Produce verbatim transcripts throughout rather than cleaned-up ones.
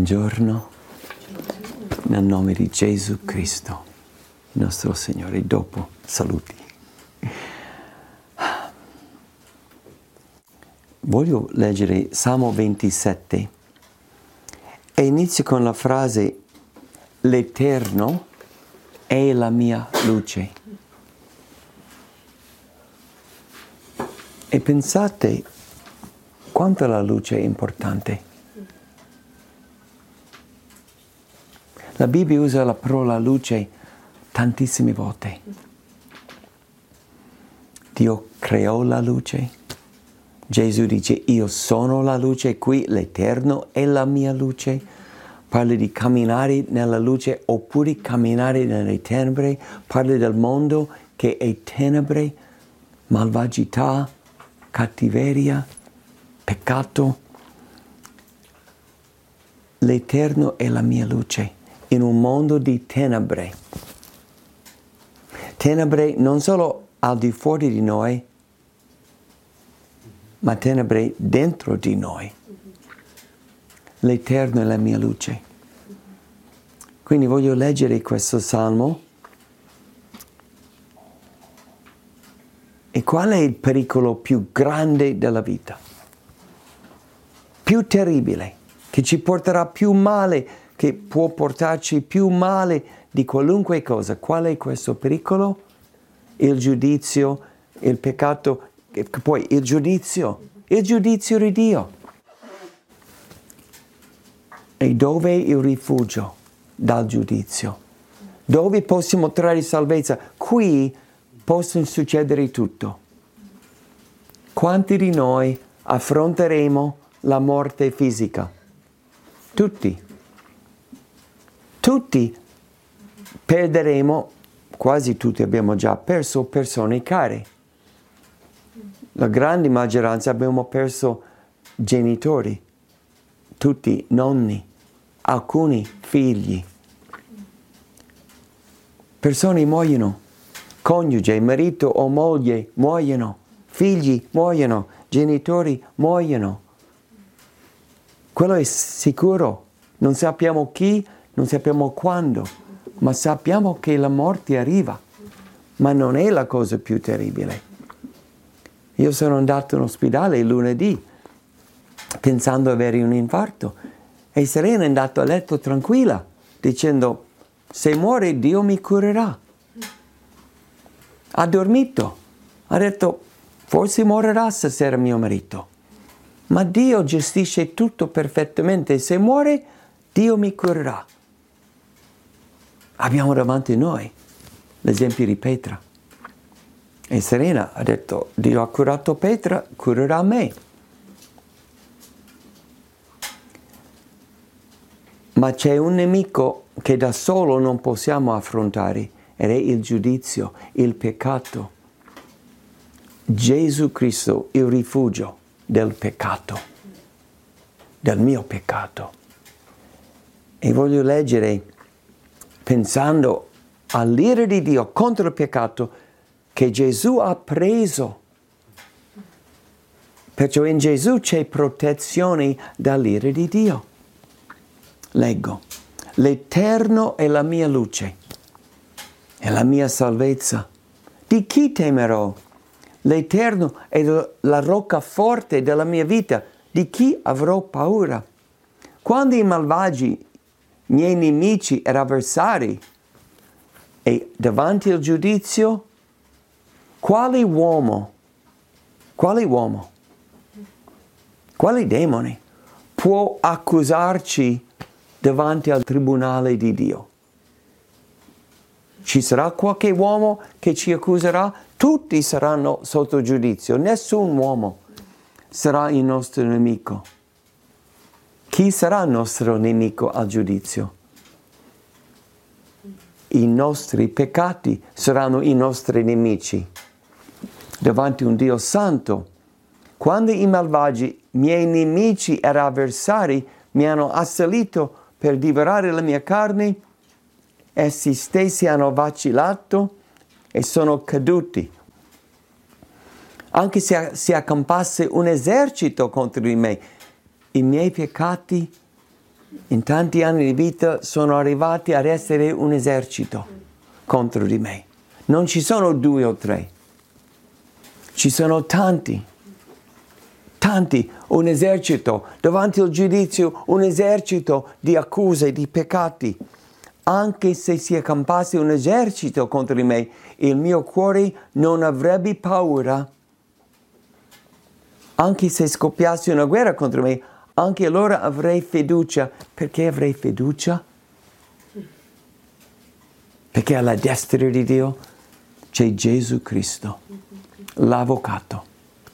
Buongiorno, nel nome di Gesù Cristo, il nostro Signore. Dopo, saluti. Voglio leggere Salmo ventisette e inizio con la frase: l'Eterno è la mia luce. E pensate quanto la luce è importante. La Bibbia usa la parola luce tantissime volte. Dio creò la luce. Gesù dice: io sono la luce, qui l'Eterno è la mia luce. Parla di camminare nella luce oppure camminare nelle tenebre. Parla del mondo che è tenebre, malvagità, cattiveria, peccato. L'Eterno è la mia luce in un mondo di tenebre. Tenebre non solo al di fuori di noi, ma tenebre dentro di noi. L'Eterno è la mia luce. Quindi voglio leggere questo salmo. E qual è il pericolo più grande della vita? Più terribile, che ci porterà più male, che può portarci più male di qualunque cosa. Qual è questo pericolo? Il giudizio, il peccato, e poi il giudizio, il giudizio di Dio. E dove è il rifugio dal giudizio? Dove possiamo trarre salvezza? Qui possono succedere tutto. Quanti di noi affronteremo la morte fisica? Tutti. Tutti perderemo, quasi tutti abbiamo già perso persone care. La grande maggioranza abbiamo perso genitori, tutti nonni, alcuni figli. Persone muoiono, coniuge, marito o moglie muoiono, figli muoiono, genitori muoiono. Quello è sicuro, non sappiamo chi, non sappiamo quando, ma sappiamo che la morte arriva, ma non è la cosa più terribile. Io sono andato in ospedale lunedì pensando di avere un infarto e Serena è andata a letto tranquilla dicendo: se muore Dio mi curerà. Ha dormito, ha detto: forse morirà stasera mio marito, ma Dio gestisce tutto perfettamente, se muore Dio mi curerà. Abbiamo davanti a noi l'esempio di Petra. E Serena ha detto: Dio ha curato Petra, curerà me. Ma c'è un nemico che da solo non possiamo affrontare, ed è il giudizio, il peccato. Gesù Cristo, il rifugio del peccato, del mio peccato. E voglio leggere, pensando all'ira di Dio contro il peccato, che Gesù ha preso. Perciò in Gesù c'è protezione dall'ira di Dio. Leggo: l'Eterno è la mia luce, è la mia salvezza. Di chi temerò? L'Eterno è la roccaforte della mia vita. Di chi avrò paura? Quando i malvagi, miei nemici ed avversari, e davanti al giudizio, quale uomo, quale uomo, quale demone può accusarci davanti al tribunale di Dio? Ci sarà qualche uomo che ci accuserà? Tutti saranno sotto giudizio, nessun uomo sarà il nostro nemico. Chi sarà il nostro nemico al giudizio? I nostri peccati saranno i nostri nemici davanti a un Dio santo. Quando i malvagi, miei nemici ed avversari, mi hanno assalito per divorare la mia carne, essi stessi hanno vacillato e sono caduti. Anche se si accampasse un esercito contro di me, i miei peccati in tanti anni di vita sono arrivati ad essere un esercito contro di me. Non ci sono due o tre, ci sono tanti, tanti, un esercito davanti al giudizio, un esercito di accuse, di peccati. Anche se si accampasse un esercito contro di me, il mio cuore non avrebbe paura. Anche se scoppiasse una guerra contro me, anche allora avrei fiducia. Perché avrei fiducia? Perché alla destra di Dio c'è Gesù Cristo, l'avvocato.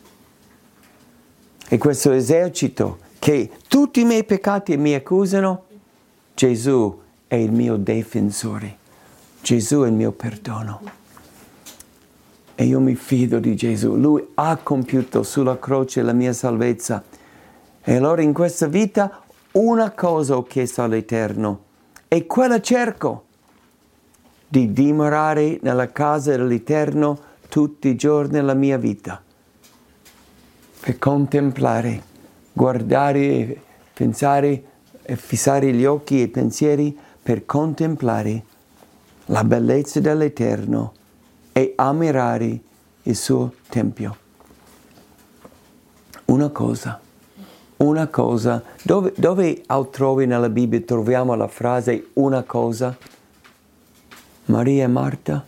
E questo esercito che tutti i miei peccati mi accusano, Gesù è il mio difensore. Gesù è il mio perdono. E io mi fido di Gesù. Lui ha compiuto sulla croce la mia salvezza. E allora in questa vita una cosa ho chiesto all'Eterno, e quella cerco, di dimorare nella casa dell'Eterno tutti i giorni della mia vita, per contemplare, guardare, pensare, e fissare gli occhi e i pensieri per contemplare la bellezza dell'Eterno e ammirare il suo Tempio. Una cosa, una cosa, dove, dove altrove nella Bibbia troviamo la frase una cosa? Maria e Marta?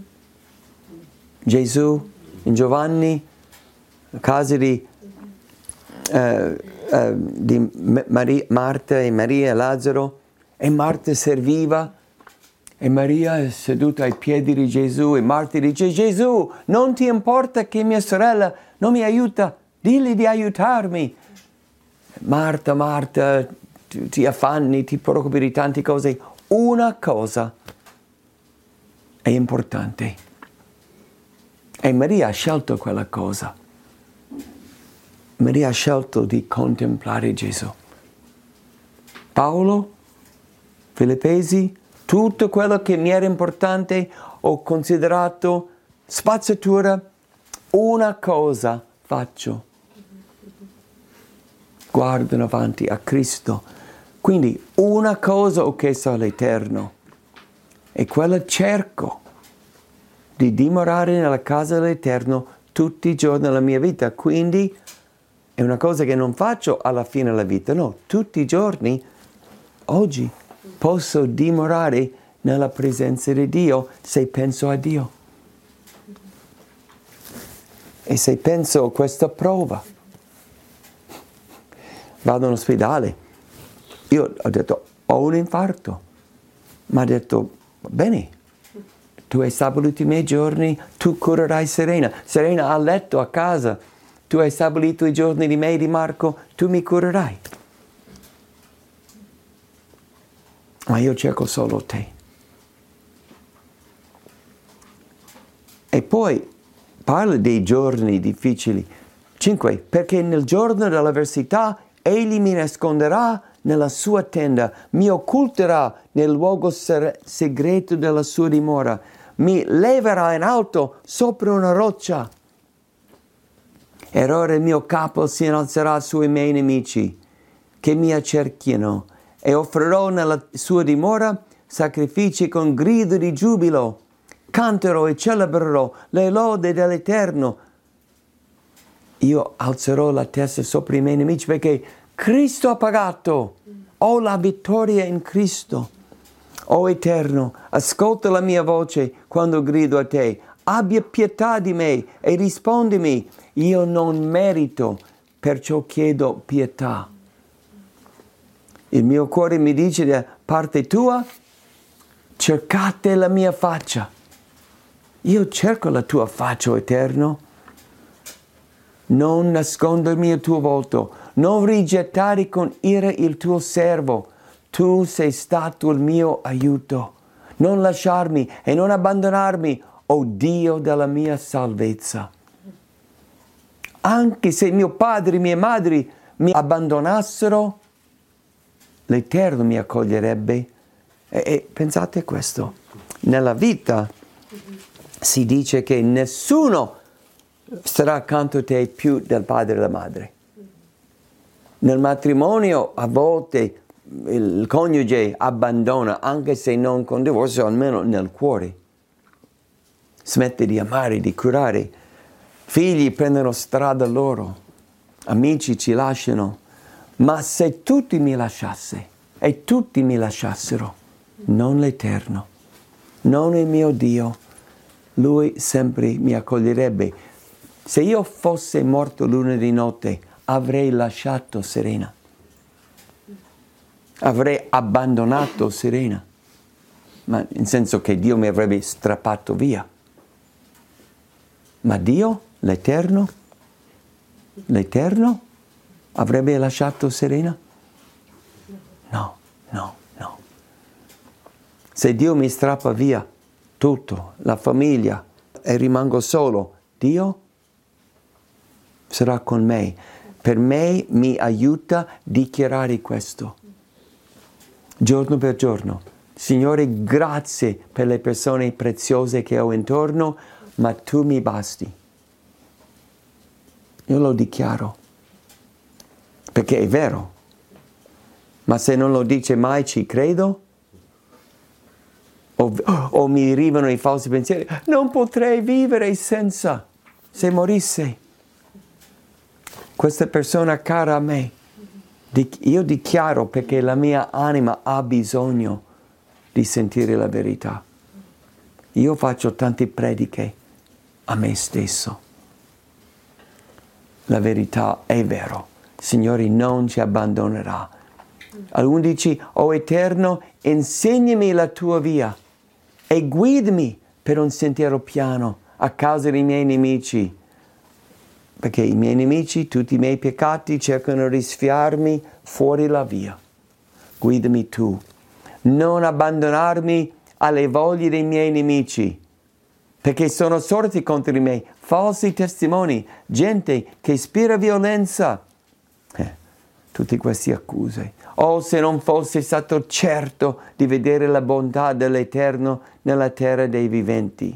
Gesù? In Giovanni? La casa di, eh, eh, di Maria, Marta e Maria e Lazzaro? E Marta serviva? E Maria è seduta ai piedi di Gesù e Marta dice: Gesù, non ti importa che mia sorella non mi aiuta? Digli di aiutarmi. Marta, Marta, ti, ti affanni, ti preoccupi di tante cose. Una cosa è importante. E Maria ha scelto quella cosa. Maria ha scelto di contemplare Gesù. Paolo, Filippesi, tutto quello che mi era importante ho considerato spazzatura. Una cosa faccio: guardo in avanti a Cristo. Quindi una cosa ho chiesto all'Eterno, e quella cerco, di dimorare nella casa dell'Eterno tutti i giorni della mia vita. Quindi è una cosa che non faccio alla fine della vita, no, tutti i giorni, oggi, posso dimorare nella presenza di Dio se penso a Dio. E se penso a questa prova, vado all'ospedale, io ho detto ho un infarto, ma ha detto bene, tu hai stabilito i miei giorni, tu curerai Serena. Serena ha letto a casa, tu hai stabilito i giorni di me e di Marco, tu mi curerai. Ma io cerco solo te. E poi parla dei giorni difficili. Cinque, perché nel giorno dell'avversità egli mi nasconderà nella sua tenda, mi occulterà nel luogo segreto della sua dimora, mi leverà in alto sopra una roccia. E allora il mio capo si innalzerà sui miei nemici, che mi accerchiano, e offrirò nella sua dimora sacrifici con grido di giubilo. Canterò e celebrerò le lodi dell'Eterno. Io alzerò la testa sopra i miei nemici, perché Cristo ha pagato. Ho la vittoria in Cristo. O Eterno, ascolta la mia voce quando grido a te. Abbia pietà di me e rispondimi. Io non merito, perciò chiedo pietà. Il mio cuore mi dice da parte tua: cercate la mia faccia. Io cerco la tua faccia, o Eterno. Non nascondermi il tuo volto, non rigettare con ira il tuo servo. Tu sei stato il mio aiuto. Non lasciarmi e non abbandonarmi, o Dio della mia salvezza. Anche se mio padre e mia madre mi abbandonassero, l'Eterno mi accoglierebbe. E, e pensate questo, nella vita si dice che nessuno sarà accanto a te più del padre e della madre. Nel matrimonio a volte il coniuge abbandona, anche se non con divorzio, almeno nel cuore. Smette di amare, di curare. Figli prendono strada loro, amici ci lasciano. Ma se tutti mi lasciasse e tutti mi lasciassero, non l'Eterno, non il mio Dio, Lui sempre mi accoglierebbe. Se io fossi morto lunedì notte, avrei lasciato Serena. Avrei abbandonato Serena. Ma in senso che Dio mi avrebbe strappato via. Ma Dio, l'Eterno, l'Eterno, avrebbe lasciato Serena? No, no, no. Se Dio mi strappa via tutto, la famiglia, e rimango solo, Dio sarà con me. Per me mi aiuta a dichiarare questo. Giorno per giorno. Signore, grazie per le persone preziose che ho intorno, ma tu mi basti. Io lo dichiaro. Perché è vero. Ma se non lo dice mai ci credo? O, o mi arrivano i falsi pensieri. Non potrei vivere senza. Se morisse. Questa persona cara a me. Io dichiaro perché la mia anima ha bisogno di sentire la verità. Io faccio tante prediche a me stesso. La verità è vero. Signore non ci abbandonerà. Alcuni dice, o Eterno, insegnami la tua via e guidami per un sentiero piano a causa dei miei nemici. Perché i miei nemici, tutti i miei peccati, cercano di sfiarmi fuori la via. Guidami tu. Non abbandonarmi alle voglie dei miei nemici, perché sono sorti contro di me, falsi testimoni, gente che ispira violenza. Eh, tutte queste accuse. Oh, se non fossi stato certo di vedere la bontà dell'Eterno nella terra dei viventi.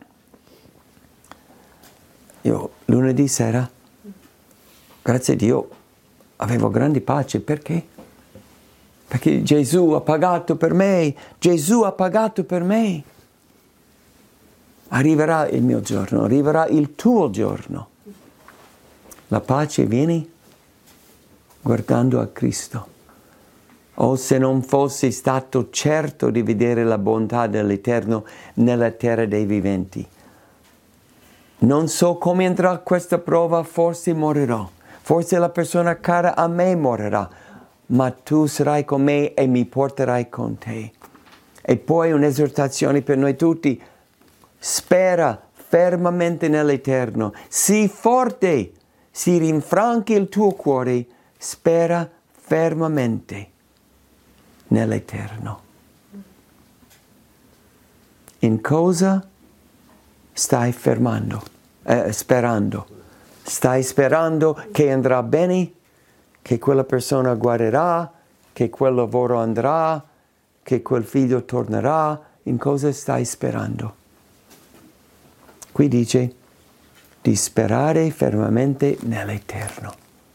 Io lunedì sera, grazie a Dio, avevo grande pace. Perché? Perché Gesù ha pagato per me. Gesù ha pagato per me. Arriverà il mio giorno, arriverà il tuo giorno. La pace viene guardando a Cristo. O se non fossi stato certo di vedere la bontà dell'Eterno nella terra dei viventi. Non so come andrà questa prova, forse morirò. Forse la persona cara a me morirà. Ma tu sarai con me e mi porterai con te. E poi un'esortazione per noi tutti. Spera fermamente nell'Eterno. Sii forte. Si rinfranchi il tuo cuore. Spera fermamente nell'Eterno. In cosa stai fermando? Eh, sperando. Stai sperando che andrà bene? Che quella persona guarirà? Che quel lavoro andrà? Che quel figlio tornerà? In cosa stai sperando? Qui dice di sperare fermamente nell'Eterno.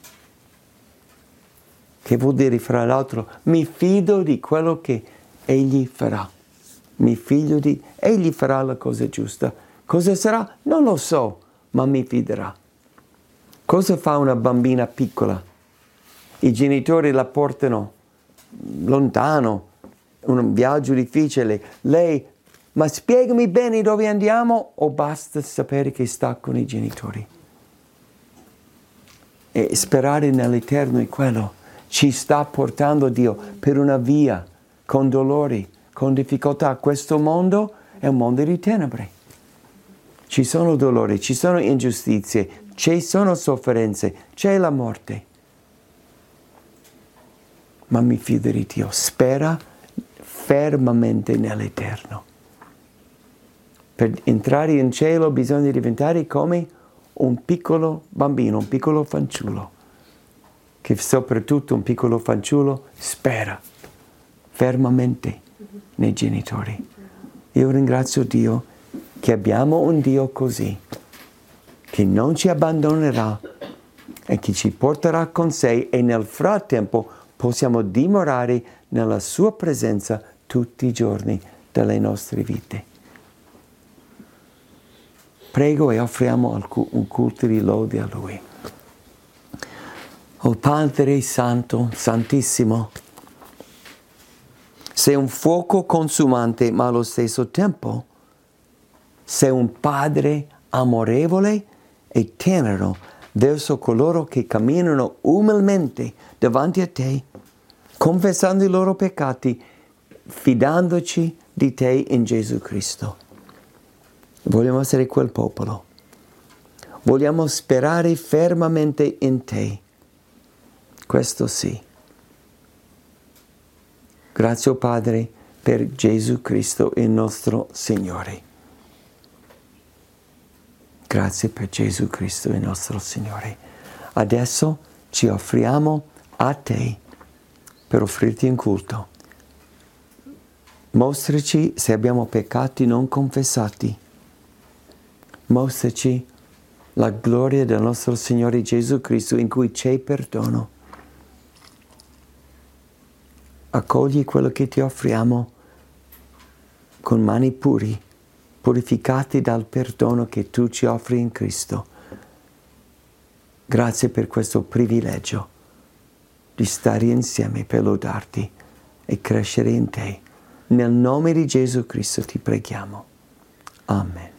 Che vuol dire, fra l'altro, mi fido di quello che Egli farà. Mi fido di... Egli farà la cosa giusta. Cosa sarà? Non lo so, ma mi fiderà. Cosa fa una bambina piccola? I genitori la portano lontano, un viaggio difficile. Lei, ma spiegami bene dove andiamo, o basta sapere che sta con i genitori? E sperare nell'Eterno è quello. Ci sta portando Dio per una via, con dolori, con difficoltà. Questo mondo è un mondo di tenebre. Ci sono dolori, ci sono ingiustizie, ci sono sofferenze, c'è la morte. Ma mi fido di Dio, spera fermamente nell'Eterno. Per entrare in cielo bisogna diventare come un piccolo bambino, un piccolo fanciullo, che soprattutto un piccolo fanciullo spera fermamente nei genitori. Io ringrazio Dio che abbiamo un Dio così, che non ci abbandonerà e che ci porterà con sé e nel frattempo possiamo dimorare nella sua presenza tutti i giorni delle nostre vite. Prego e offriamo un culto di lode a Lui. O Padre Santo, Santissimo, sei un fuoco consumante, ma allo stesso tempo sei un Padre amorevole e tenero verso coloro che camminano umilmente davanti a te, confessando i loro peccati, fidandoci di te in Gesù Cristo. Vogliamo essere quel popolo. Vogliamo sperare fermamente in te. Questo sì. Grazie, oh Padre, per Gesù Cristo, il nostro Signore. Grazie per Gesù Cristo, il nostro Signore. Adesso ci offriamo a te per offrirti in culto. Mostraci se abbiamo peccati non confessati. Mostraci la gloria del nostro Signore Gesù Cristo in cui c'è perdono. Accogli quello che ti offriamo con mani puri, purificati dal perdono che tu ci offri in Cristo. Grazie per questo privilegio di stare insieme per lodarti e crescere in te. Nel nome di Gesù Cristo ti preghiamo. Amen.